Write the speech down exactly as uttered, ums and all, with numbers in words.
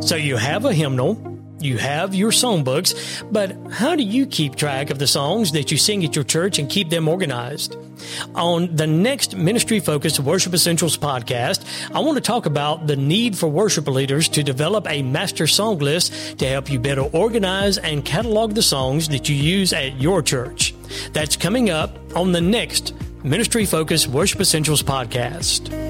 So you have a hymnal, you have your songbooks, but how do you keep track of the songs that you sing at your church and keep them organized? On the next Ministry-Focused Worship Essentials podcast, I want to talk about the need for worship leaders to develop a master song list to help you better organize and catalog the songs that you use at your church. That's coming up on the next Ministry-Focused Worship Essentials podcast.